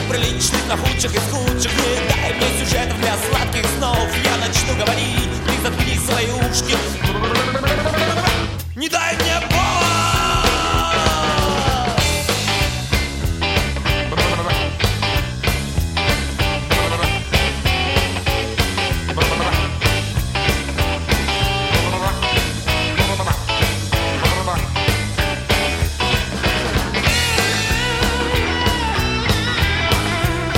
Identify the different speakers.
Speaker 1: неприличных, на худших из худших. Не дай мне сюжетов для сладких снов. Я начну говорить, ты заткни свои ушки.